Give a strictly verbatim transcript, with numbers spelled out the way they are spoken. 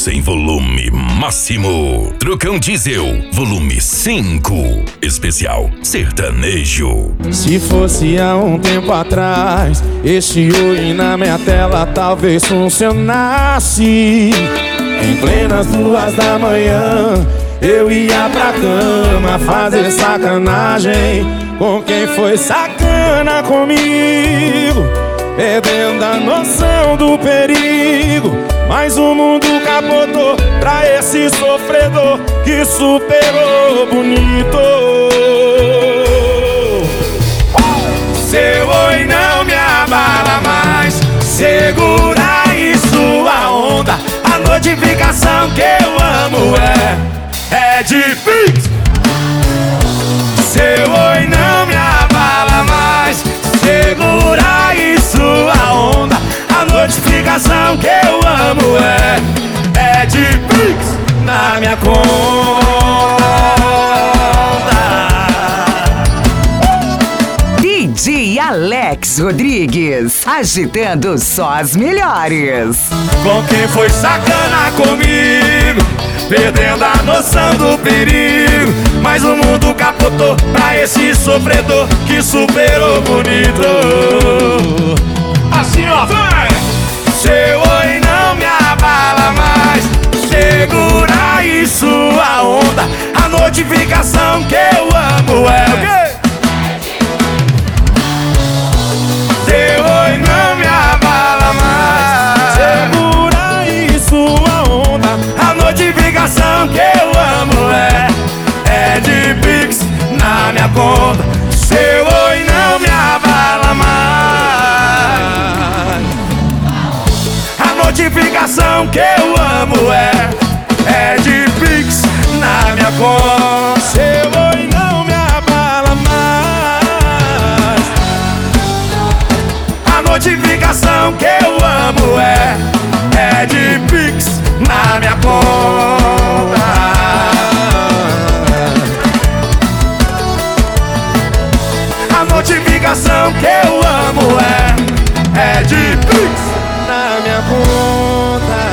Pneus em volume máximo. Trucão Diesel, volume cinco. Especial sertanejo. Se fosse há um tempo atrás, este oi na minha tela talvez funcionasse. Em plenas duas da manhã, eu ia pra cama fazer sacanagem com quem foi sacana comigo, perdendo a noção do perigo. Mas o mundo capotou pra esse sofredor que superou bonito. Seu oi não me abala mais, segura aí sua onda. A notificação que eu amo é, é difícil. Seu oi não me abala mais, segura aí sua onda. A notificação que eu amo é, é de Pix na minha conta. D J Alex Rodrigues, agitando só as melhores. Com quem foi sacana comigo, perdendo a noção do perigo. Mas o mundo capotou pra esse sofredor que superou bonito. Assim ó, vai! Seu oi não me abala mais, segura aí sua onda. A notificação que eu amo é seu oi não me abala mais, segura aí sua onda. A notificação que eu amo é é de Pix na minha conta. Seu oi não me abala mais. A notificação que eu amo é é de Pix na minha conta. Seu oi não me abala mais. A notificação que eu amo é é de Pix na minha conta. A notificação que eu amo é é de Pix na minha conta.